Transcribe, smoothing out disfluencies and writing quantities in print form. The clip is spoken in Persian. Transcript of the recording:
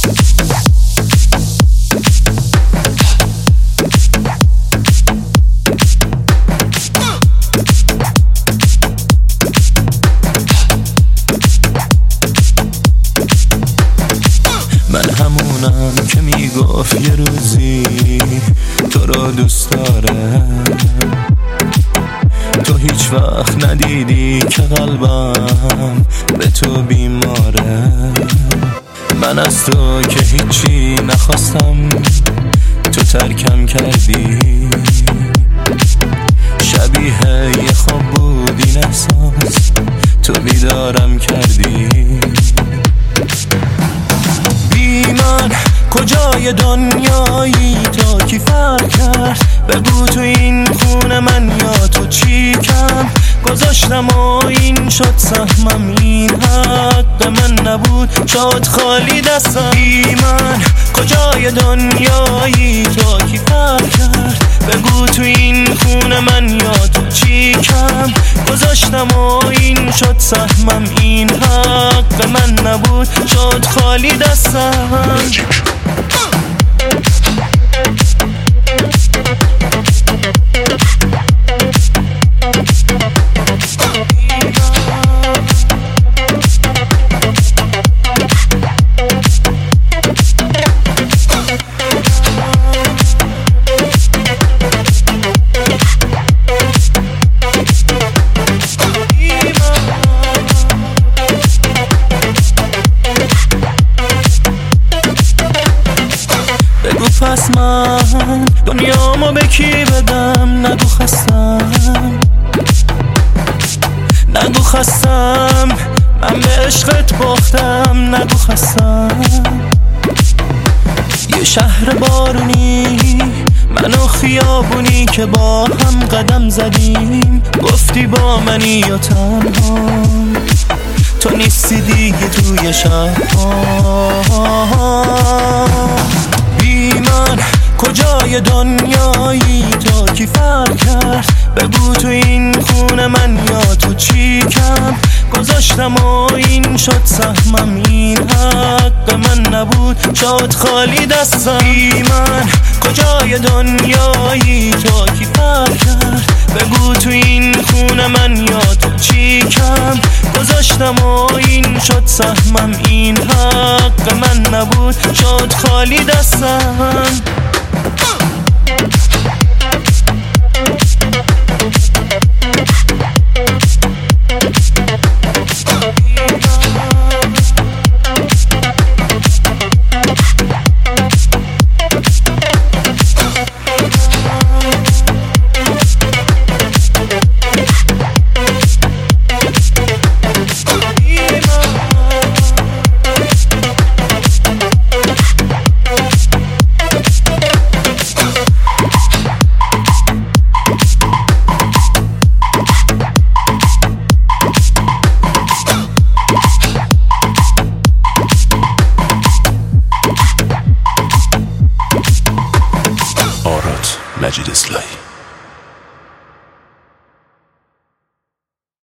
من همونم که میگفت یه روزی تو رو دوست دارم، تو هیچ وقت ندیدی که قلبم به تو بیماره. من از تو که هیچی نخواستم تو ترکم کردی، شبیه یه خواب بود این احساس تو بیدارم کردی. من کجای دنیایی تا کی فرق کرد؟ بگو تو این خونه من یا تو چیکم گذاشتم و این شد سهمم، این حق من نبود شد خالی دستم. من کجای دنیایی تا کی فرق کرد؟ بگو تو این خونه من یا تو چیکم گذاشتم و این شد سهمم، این حق من نبود شد خالی دستم. بگو پس من دنیامو به کی بدم؟ نگو خستم من به عشقت باختم، نگو خستم. یه شهر بارونی من و خیابونی که با هم قدم زدیم، گفتی با منی یا تنها تو نیستی دیگه توی شهرها. من کجای دنیایی تا کی فرق کرد؟ بگو تو این خونه من یا تو چیکم گذاشتم و این شد سهمم، این حق من نبود شد خالی دستم. من کجای دنیایی تا کی فرق کرد؟ بگو تو این خونه من یا تو چیکم گذاشتم و این شد سهمم، این حق من نبود شد خالی دستم.